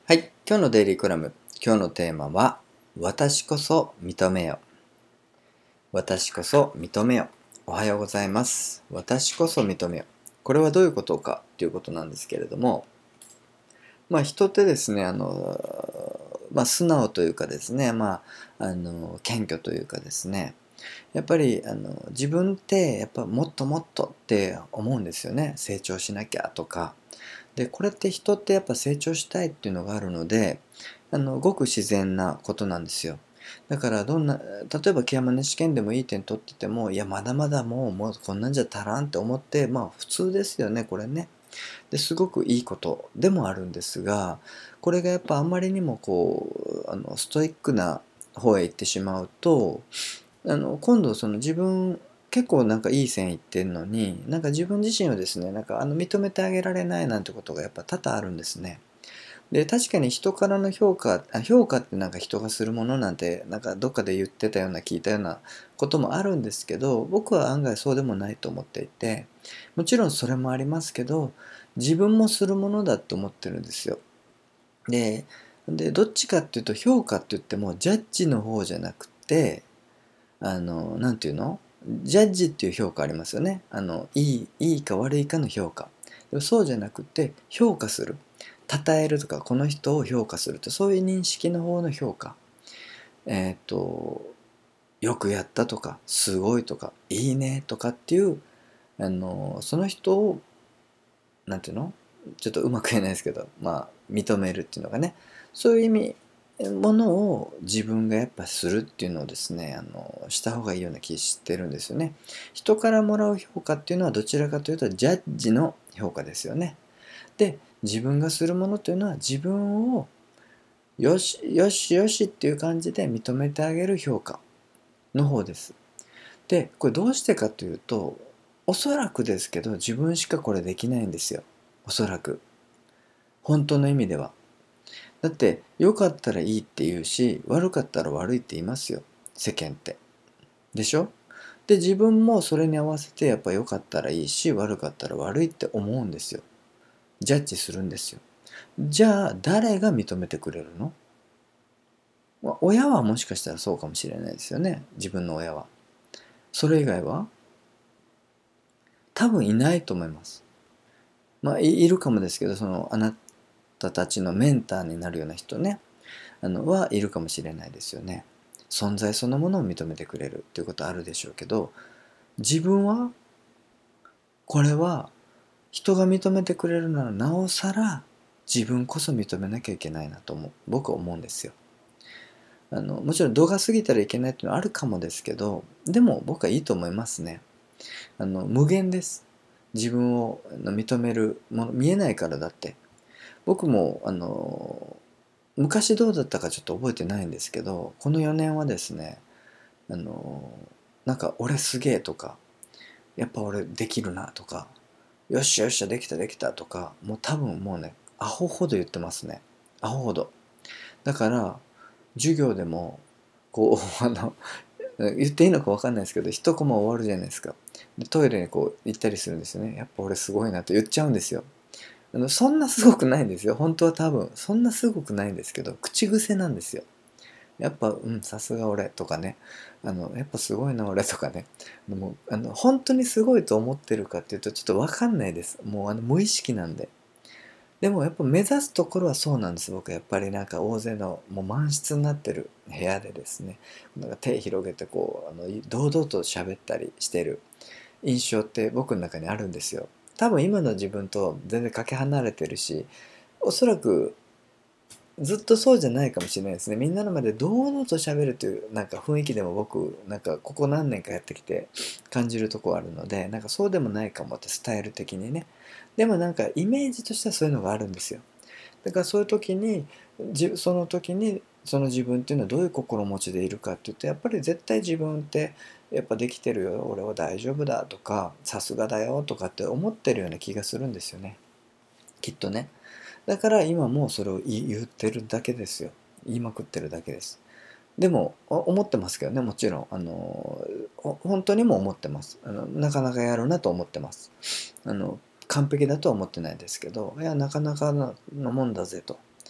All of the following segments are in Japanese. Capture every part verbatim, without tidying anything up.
はい、今日のデイリーコラム。今日のテーマは、私こそ認めよ。私こそ認めよ。おはようございます。私こそ認めよ。これはどういうことかということなんですけれども、まあ人ってですね、あの、まあ素直というかですね、まあ、あの、謙虚というかですね、やっぱりあの自分ってやっぱもっともっとって思うんですよね。成長しなきゃとか。で、これって人ってやっぱ成長したいっていうのがあるので、あの、ごく自然なことなんですよ。だからどんな、例えばケアマネ試験でもいい点取ってても、いや、まだまだもう、もうこんなんじゃ足らんって思って、まあ普通ですよね、これね。で、すごくいいことでもあるんですが、これがやっぱあんまりにもこう、あの、ストイックな方へ行ってしまうと、あの、今度その自分、結構なんかいい線いってんのに、なんか自分自身をですね、なんかあの認めてあげられないなんてことがやっぱ多々あるんですね。で、確かに人からの評価、あ評価ってなんか人がするものなんて、なんかどっかで言ってたような聞いたようなこともあるんですけど、僕は案外そうでもないと思っていて、もちろんそれもありますけど、自分もするものだと思ってるんですよ。で、で、どっちかっていうと評価って言ってもジャッジの方じゃなくて、あの、なんていうのジャッジっていう評価ありますよね。あの、いい、いいか悪いかの評価。でもそうじゃなくて、評価する。称えるとか、この人を評価すると、そういう認識の方の評価。えっと、よくやったとか、すごいとか、いいねとかっていう、あの、その人を、なんていうのちょっとうまく言えないですけど、まあ、認めるっていうのがね、そういう意味、ものを自分がやっぱするっていうのをですね、あの、した方がいいような気してるんですよね。人からもらう評価っていうのはどちらかというと、ジャッジの評価ですよね。で、自分がするものというのは自分をよし、よしよしっていう感じで認めてあげる評価の方です。で、これどうしてかというと、おそらくですけど、自分しかこれできないんですよ。おそらく。本当の意味では。だって、良かったらいいって言うし、悪かったら悪いって言いますよ。世間って。でしょ。で、自分もそれに合わせて、やっぱ良かったらいいし、悪かったら悪いって思うんですよ。ジャッジするんですよ。じゃあ、誰が認めてくれるの？まあ親はもしかしたらそうかもしれないですよね。自分の親は。それ以外は多分いないと思います。まあ、いいるかもですけど、その、あなたたちのメンターになるような人ね、あの、はいるかもしれないですよね。存在そのものを認めてくれるっていうことはあるでしょうけど、自分は、これは、人が認めてくれるならなおさら、自分こそ認めなきゃいけないなと思う。僕は思うんですよ。あの、もちろん度が過ぎたらいけないっていうのはあるかもですけど、でも僕はいいと思いますね。あの、無限です。自分を認めるもの、見えないからだって。僕も、あの、昔どうだったかちょっと覚えてないんですけど、このよねんはですね、あの、なんか俺すげえとか、やっぱ俺できるなとか、よっしゃよっしゃできたできたとか、もう多分もうね、アホほど言ってますね。アホほど。だから、授業でも、こう、あの、言っていいのか分かんないですけど、一コマ終わるじゃないですか。で、トイレにこう行ったりするんですよね。やっぱ俺すごいなって言っちゃうんですよ。あの、そんなすごくないんですよ。本当は多分。そんなすごくないんですけど、口癖なんですよ。やっぱ、うん、さすが俺とかね。あの、やっぱすごいな俺とかね。でも、あの、本当にすごいと思ってるかっていうと、ちょっと分かんないです。もう、あの、無意識なんで。でもやっぱ目指すところはそうなんです。僕やっぱりなんか大勢のもう満室になってる部屋でですね、なんか手広げてこうあの堂々と喋ったりしてる印象って僕の中にあるんですよ。多分今の自分と全然かけ離れてるし、おそらくずっとそうじゃないかもしれないですね。みんなの前で堂々と喋るというなんか雰囲気でも僕なんかここ何年かやってきて感じるとこあるので、なんかそうでもないかもってスタイル的にね。でもなんかイメージとしてはそういうのがあるんですよ。だからそういう時にじその時にその自分っていうのはどういう心持ちでいるかっていうと、やっぱり絶対自分ってやっぱできてるよ、俺は大丈夫だとか、さすがだよとかって思ってるような気がするんですよね。きっとね。だから今もそれを言ってるだけですよ。言いまくってるだけです。でも思ってますけどね、もちろんあの本当にも思ってます。あのなかなかやるなと思ってます。あの完璧だとは思ってないですけど、いやなかなかのもんだぜと。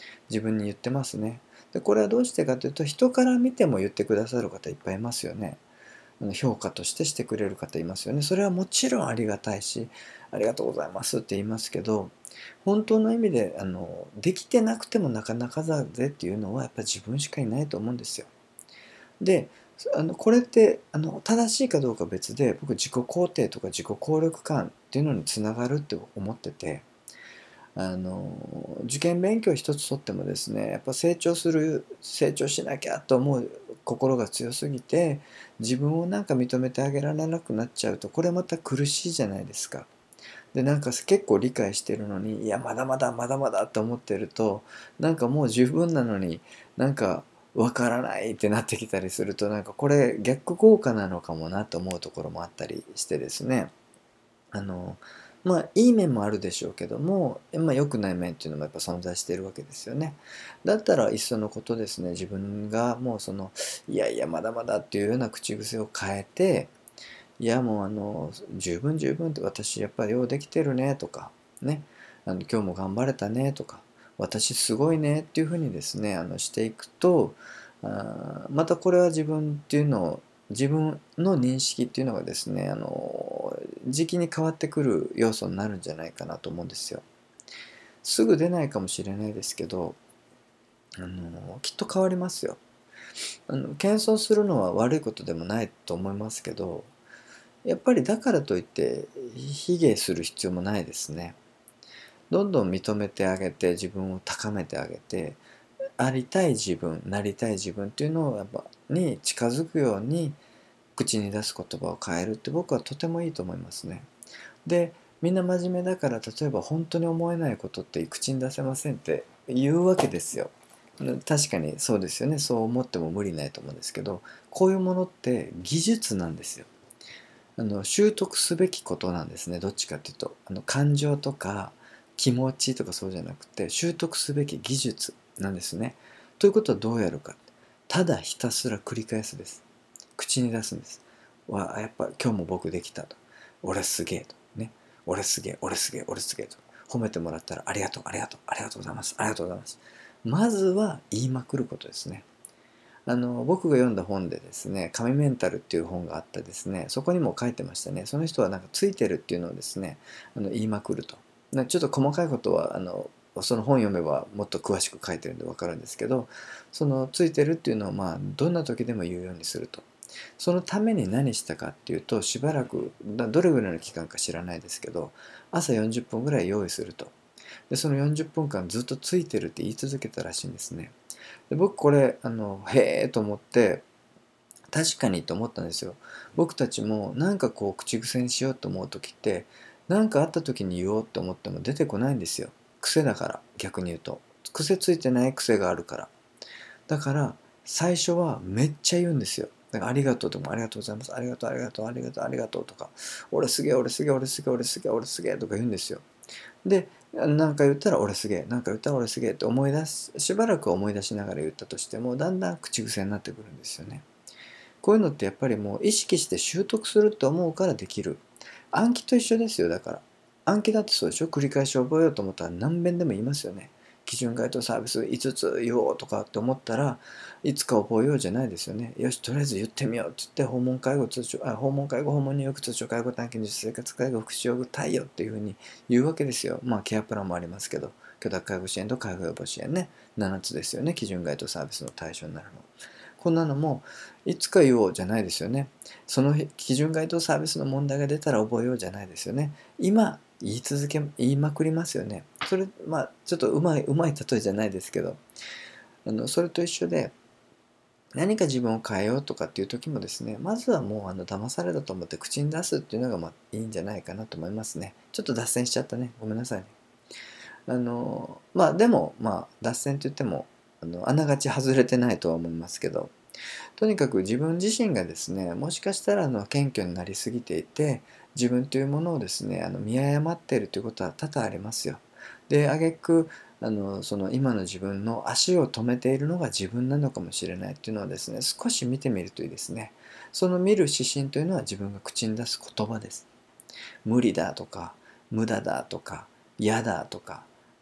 自分に言ってますね。で、これはどうしてかというと、人から見ても言ってくださる方いっぱいいますよね。評価としてしてくれる方いますよね。それはもちろんありがたいし、ありがとうございますって言いますけど、本当の意味であのできてなくてもなかなかだぜっていうのはやっぱり自分しかいないと思うんですよ。で、あのこれってあの正しいかどうかは別で、僕自己肯定とか自己効力感っていうのにつながるって思ってて、あの受験勉強一つとってもですね、やっぱ成長する成長しなきゃと思う心が強すぎて、自分をなんか認めてあげられなくなっちゃうと、これまた苦しいじゃないですか。で、なんか結構理解してるのに、いやまだまだまだまだって思ってると、なんかもう十分なのになんかわからないってなってきたりすると、なんかこれ逆効果なのかもなと思うところもあったりしてですね。あのまあいい面もあるでしょうけども、まあ、良くない面っていうのもやっぱ存在しているわけですよね。だったらいっそのことですね、自分がもうそのいやいやまだまだっていうような口癖を変えて、いやもうあの十分十分って、私やっぱりようできてるねとかね、あの今日も頑張れたねとか、私すごいねっていうふうにですね、あのしていくと、あまたこれは自分っていうのを、自分の認識っていうのがですね、あの時期に変わってくる要素になるんじゃないかなと思うんですよ。すぐ出ないかもしれないですけど、あのきっと変わりますよ。あの謙遜するのは悪いことでもないと思いますけど、やっぱりだからといって卑下する必要もないですね。どんどん認めてあげて、自分を高めてあげて、ありたい自分、なりたい自分っていうのをやっぱに近づくように口に出す言葉を変えるって、僕はとてもいいと思いますね。で、みんな真面目だから、例えば本当に思えないことって口に出せませんって言うわけですよ。確かにそうですよね。そう思っても無理ないと思うんですけど、こういうものって技術なんですよ。あの習得すべきことなんですね。どっちかっていうと、あの感情とか気持ちとかそうじゃなくて、習得すべき技術なんですね。ということはどうやるか、ただひたすら繰り返すです。口に出すんです。わやっぱ今日も僕できたと、俺すげえとね、俺すげえ俺すげえ俺すげえと褒めてもらったら、ありがとうありがとうありがとうございますありがとうございます。まずは言いまくることですね。あの僕が読んだ本でですね、神メンタルっていう本があってですね、そこにも書いてましたね。その人はなんかついてるっていうのをですね、あの言いまくると。ちょっと細かいことはあのその本読めばもっと詳しく書いてるんで分かるんですけど、そのついてるっていうのをまあどんな時でも言うようにすると。そのために何したかっていうと、しばらくどれぐらいの期間か知らないですけど、朝よんじゅっぷんぐらい用意すると。でそのよんじゅっぷんかんずっとついてるって言い続けたらしいんですね。で僕これあのへえと思って、確かにと思ったんですよ。僕たちもなんかこう口癖にしようと思う時って、何かあった時に言おうと思っても出てこないんですよ。癖だから。逆に言うと癖ついてない癖があるから。だから最初はめっちゃ言うんですよ。だからありがとうとか、ありがとうございます、ありがとうありがとうありがとうありがとうとか、俺すげえ俺すげえ俺すげえ俺すげえ俺すげえとか言うんですよ。で、なんか言ったら俺すげえ、なんか言ったら俺すげえって思い出す、しばらく思い出しながら言ったとしても、だんだん口癖になってくるんですよね。こういうのってやっぱりもう意識して習得するって思うからできる。暗記と一緒ですよ。だから暗記だってそうでしょ。繰り返し覚えようと思ったら何遍でも言いますよね。基準該当サービスいつつ言おうとかって思ったら、いつか覚えようじゃないですよね。よし、とりあえず言ってみようって言って、訪問介護通帳あ訪問介護訪問入浴通帳介護短期日生活介護福祉用具対応っていうふうに言うわけですよ。まあケアプランもありますけど、居宅介護支援と介護予防支援ね、ななつですよね。基準該当サービスの対象になるの。こんなのもいつか言おうじゃないですよね。その基準該当サービスの問題が出たら覚えようじゃないですよね。今言い続け言いまくりますよね。それまあちょっとうまいうまい例えじゃないですけど、あのそれと一緒で、何か自分を変えようとかっていう時もですね、まずはもうあの騙されたと思って口に出すっていうのがまあいいんじゃないかなと思いますね。ちょっと脱線しちゃったね。ごめんなさいね。あのまあでもまあ脱線って言ってもあのあながち外れてないとは思いますけど、とにかく自分自身がですね、もしかしたらあの謙虚になりすぎていて、自分というものをですね、あの見誤っているということは多々ありますよ。で、挙句あのその今の自分の足を止めているのが自分なのかもしれないっていうのをですね、少し見てみるといいですね。その見る指針というのは自分が口に出す言葉です。無理だとか、無駄だとか、嫌だとか、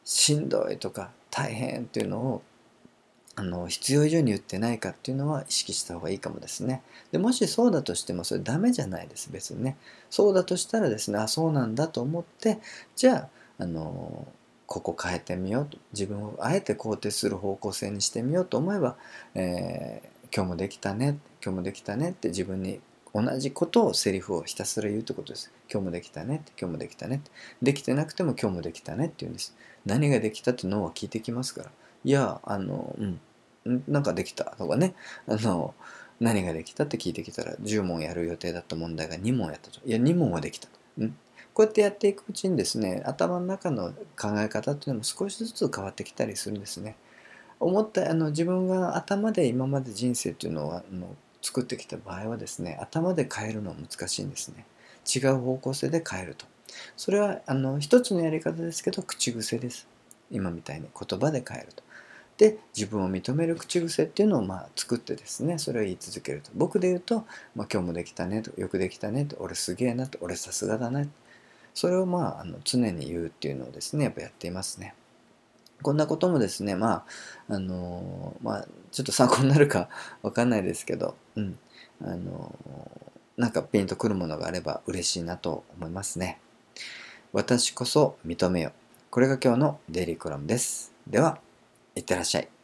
しんどいとか大変っていうのをあの必要以上に言ってないかっていうのは意識した方がいいかもですね。でもしそうだとしてもそれダメじゃないです、別にね。そうだとしたらですね、あ、そうなんだと思って、じゃあ、あのここ変えてみようと、自分をあえて肯定する方向性にしてみようと思えば、えー今日もできたね、今日もできたねって自分に同じことをセリフをひたすら言うってことです。今日もできたねって、今日もできたねって。できてなくても今日もできたねって言うんです。何ができたって脳は聞いてきますから。いや、あの、うん、なんかできたとかね、あの、何ができたって聞いてきたらじゅう問やる予定だった問題がに問やったと。いや、に問はできた。うん。こうやってやっていくうちにですね、頭の中の考え方っていうのも少しずつ変わってきたりするんですね。思った、あの、自分が頭で今まで人生っていうのは、あの、作ってきた場合はですね、頭で変えるのは難しいんですね。違う方向性で変えると。それは、あの、一つのやり方ですけど、口癖です。今みたいに言葉で変えると。で、自分を認める口癖っていうのをまあ作ってですね、それを言い続けると。僕で言うと、まあ、今日もできたねと、よくできたねと、俺すげえなと、俺さすがだね。それをまあ、あの常に言うっていうのをですね、やっぱやっていますね。こんなこともですね、まあ、あのーまあ、ちょっと参考になるかわかんないですけど、うん、あのーなんかピンとくるものがあれば嬉しいなと思いますね。私こそ認めよ。これが今日のデイリーコラムです。では、いってらっしゃい。